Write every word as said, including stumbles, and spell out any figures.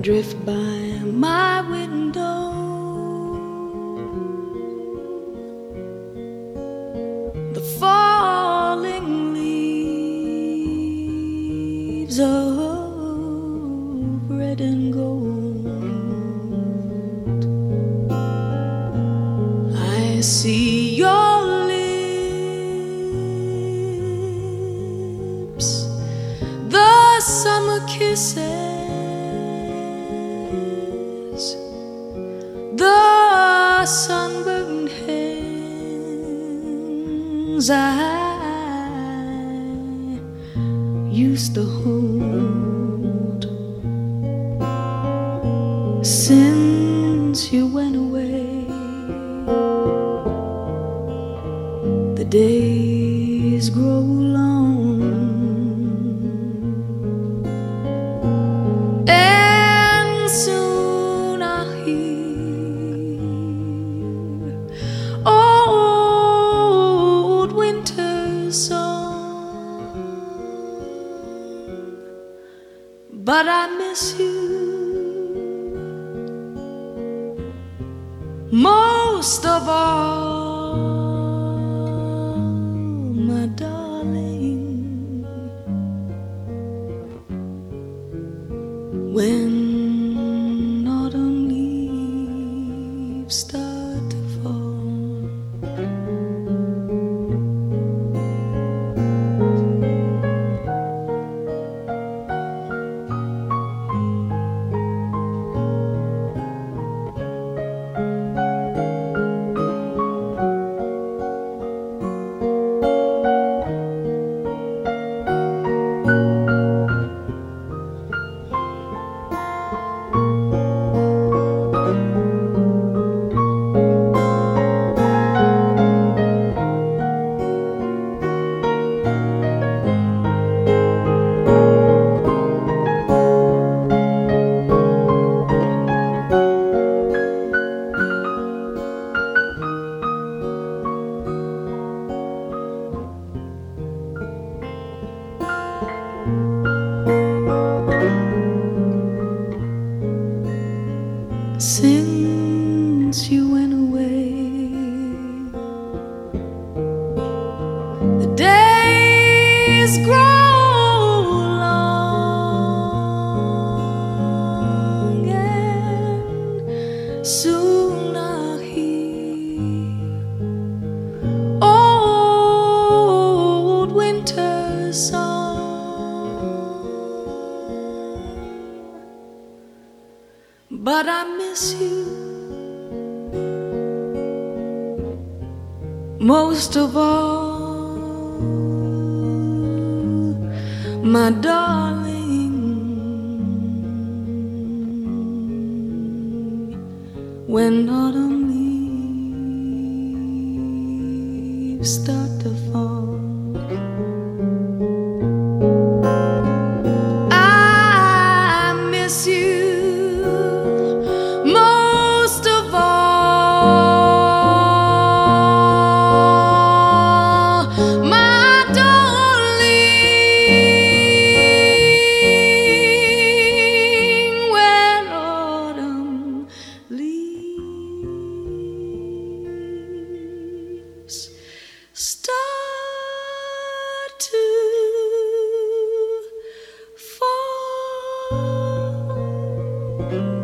drift by my window. The falling leaves of red and gold. I see your lips, the summer kisses, the sunburned hands I used to hold. Since you went away, the days grow long, and soon I'll hear old winter's song. But I miss you most of all, my darling. When autumn leaves start to fall, since you went away, the days grow long, and soon I'll hear old winter's song. But I miss you most of all, my darling. When autumn leaves start to fall, start to fall.